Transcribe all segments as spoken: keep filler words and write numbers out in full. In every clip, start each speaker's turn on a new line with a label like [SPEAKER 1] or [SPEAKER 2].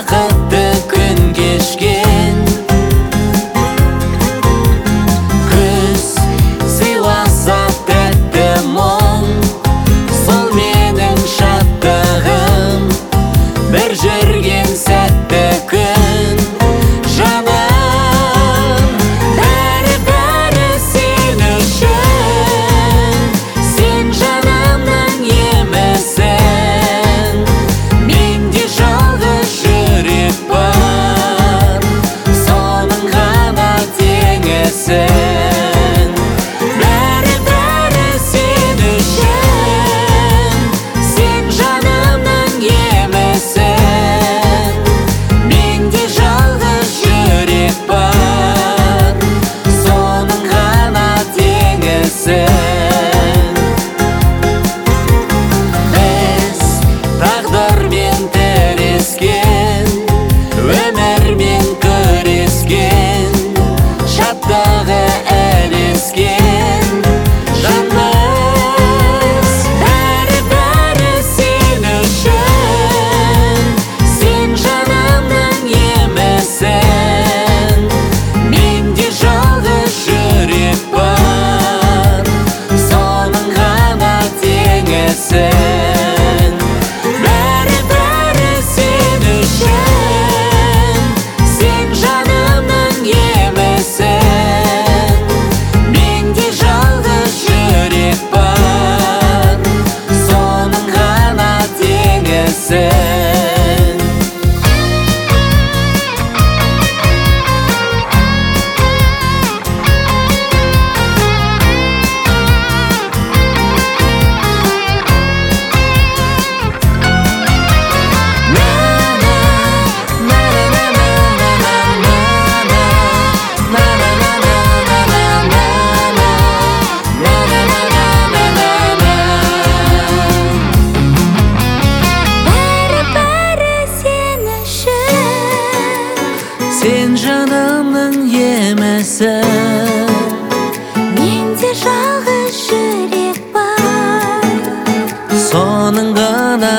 [SPEAKER 1] бақытты күн кешкен. Күз сыйласа тәтті мұң, сол менің шаттығым. Бір жүрген сәтті күн жаным, бәрі-бәрі сен үшін. Сен жанымның емісің, менде жалғыз жүрек бар, соның ғана теңісің. Бәрі-бәрі сен үшін, сен жанымның емісің, менде жалғыз жүрек бар, соның ғана теңісің. Біз тағдырмен тірескен, өмірмен күрескен, шаттығы ілескен жанбыз. Бәрі-бәрі сен үшін, сен жанымның емісің, менде жалғыз жүрек бар, соның ғана теңісің. Бәрі-бәрі сен үшін, сен жанымның емісің, менде жалғыз жүрек бар, соның ғана теңісің. Сен жанымның емісің,
[SPEAKER 2] менде жалғыз жүрек бар,
[SPEAKER 1] соның ғана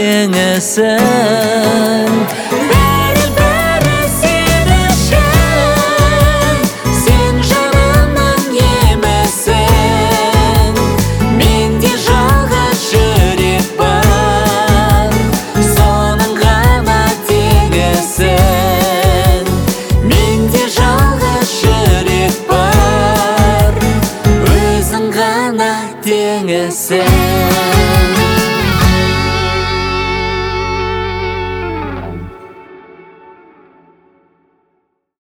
[SPEAKER 1] теңісің. Бәрі-бәрі сен үшін, сен жанымның емісің, менде жалғыз жүрек бар, соның ғана теңісің. Менде жалғыз жүрек бар, өзің ғана теңісің.